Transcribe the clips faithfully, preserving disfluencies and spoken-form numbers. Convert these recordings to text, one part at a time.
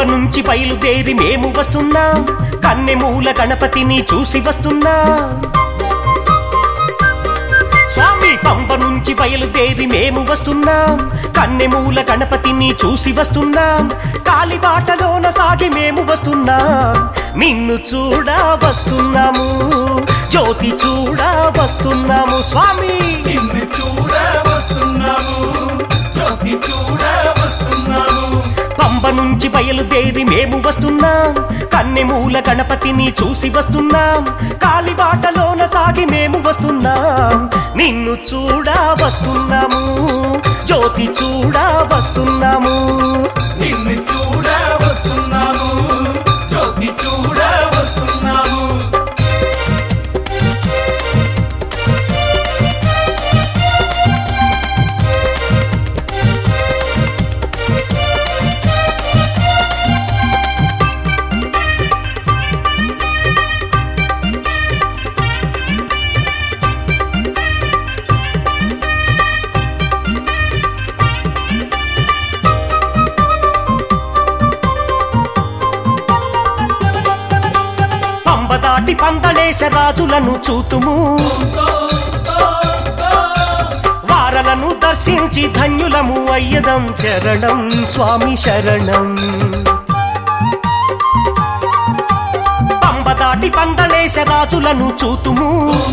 నుంచి బయలుదేరి మేము వస్తున్నాం, కన్నెమూల గణపతిని చూసి వస్తున్నాం. స్వామి పంబ నుంచి బయలుదేరి మేము వస్తున్నాం, కన్నెమూల గణపతిని చూసి వస్తున్నాం. కాలిబాటలోన సాగి మేము వస్తున్నాం, నిన్ను చూడ వస్తున్నాము, జ్యోతి చూడ వస్తున్నాము. స్వామి నిన్ను చూడ వస్తున్నాము, జ్యోతి చూడ వస్తున్నాము. పంబ నుంచి బయలుదేరి మేము వస్తున్నాం, కన్నెమూల గణపతిని చూసి వస్తున్నాం. కాలిబాటలోన సాగి మేము వస్తున్నాం, నిన్ను చూడ వస్తున్నాము, జ్యోతి చూడ వస్తున్నాము. నిన్ను చూడ వస్తున్నాము, జ్యోతి చూడ వస్తున్నాము. దాటి పందళేశ రాజులను చూతుము, వారలను దర్శించి ధన్యులము అయ్యదం చరణం స్వామి శరణం. పంబ దాటి పందళేశ రాజులను చూతుము,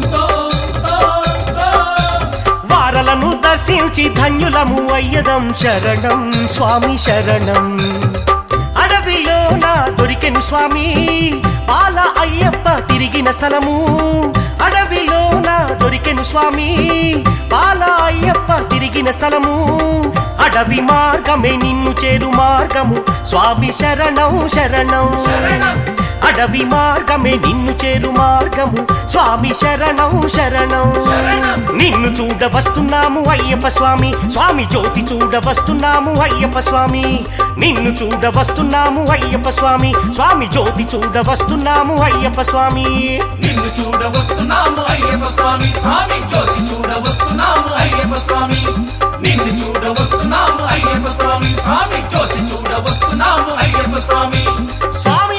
వారలను దర్శించి ధన్యులము అయ్యదం శరణం స్వామి శరణం. అడవిలోన దొరికెను స్వామి బాల అయ్యప్ప తిరిగిన స్థలము, అడవిలోన దొరికెను స్వామి బాల అయ్యప్ప తిరిగిన స్థలము. అడవి మార్గమే నిన్ను చేరు మార్గము స్వామి శరణం శరణం. అడవి మార్గమే నిన్ను చేరు మార్గము స్వామి శరణం శరణం. నిన్ను చూడ వస్తున్నాము అయ్యప్ప స్వామి, స్వామి జ్యోతి చూడ వస్తున్నాము అయ్యప్ప స్వామి. నిన్ను చూడ వస్తున్నాము అయ్యప్ప స్వామి, స్వామి జ్యోతి చూడ వస్తున్నాము అయ్యప్ప స్వామి. నిన్ను చూడ వస్తున్నాము అయ్యప్ప స్వామి, స్వామి జ్యోతి చూడ వస్తున్నాము అయ్యప్ప స్వామి. నిన్ను చూడ వస్తున్నాము అయ్యప్ప స్వామి, స్వామి జ్యోతి చూడ వస్తున్నాము అయ్యప్ప స్వామి. స్వామి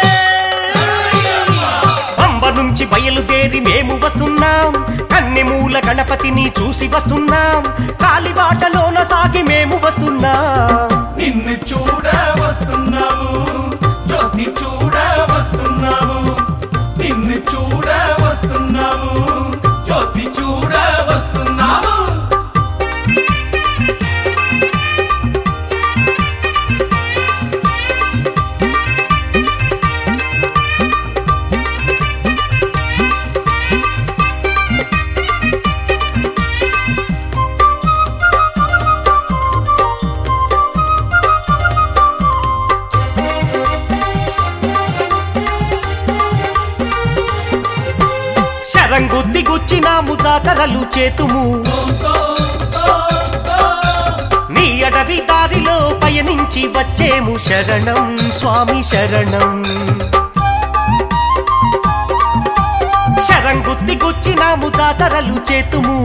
పంబ నుంచి బయలుదేరి మేము వస్తున్నాం, కన్నెమూల గణపతిని చూసి వస్తున్నాం. కాలిబాటలోన సాగి మేము వస్తున్నాం, నిన్ను చూడ వస్తున్నాము, జ్యోతి చూడ వస్తున్నాము. నిన్ను చూడ వస్తున్నాము, జ్యోతి చూడ వస్తున్నాము. శరంగుద్ది గుచ్చినాము జాతరలు చేతుము, నీ అడవి దారిలో పయనించి వచ్చేము శరణం స్వామి శరణం. శరంగుద్ది గుచ్చినాము జాతరలు చేతుము,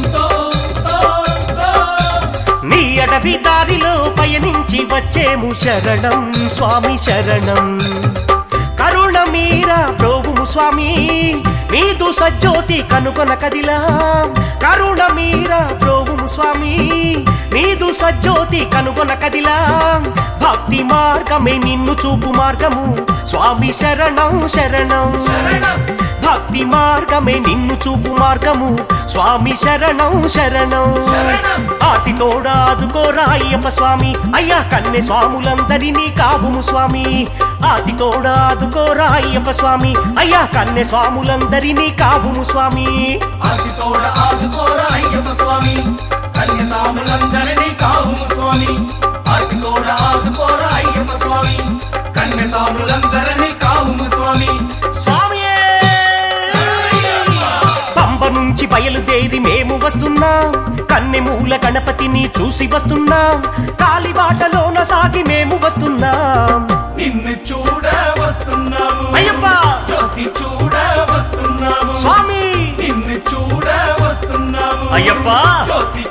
నీ అడవి దారిలో పయనించి వచ్చేము శరణం స్వామి శరణం. కరుణ మీర ప్రోగుము స్వామి, నీదు సజ్జోతి కనుగొన కదిలా. కరుణ మీర ప్రోగుము స్వామి, నీదు సజ్జోతి కనుగొన కదిలా. భక్తి మార్గమే నిన్ను చూపు మార్గము స్వామి శరణం శరణం. భక్తి మార్గమే నిన్ను చూపు మార్గము స్వామి శరణం శరణం. ఆర్తి తోడ ఆదుకోరా అయ్యప్ప స్వామి, అయ్యా కన్నె స్వాములందరినీ కావుము స్వామి. ఆర్తి తోడ ఆదుకోరా అయ్యప్ప స్వామి, అయ్యా కన్నె స్వాములందరినీ కావుము స్వామి. ఆర్తి తోడ ఆదుకోరా అయ్యప్ప స్వామి, కన్య స్వాములందరినీ కావుము స్వామి. ఆర్తి తోడ ఆదుకోరా అయ్యప్ప స్వామి, కన్య స్వాములందరినీ కావుము స్వామి. స్వామి పంబ నుంచి బయలుదేరి మేము వస్తున్నాం, కన్నెమూల గణపతిని చూసి వస్తున్నాం. కాలిబాటలోన సాగి మేము వస్తున్నాం, నిన్ను చూడ వస్తున్నాము అయ్యప్ప. జ్యోతి చూడ వస్తున్నాము స్వామి నిన్ను చూడ వస్తున్నాము అయ్యప్ప. జ్యోతి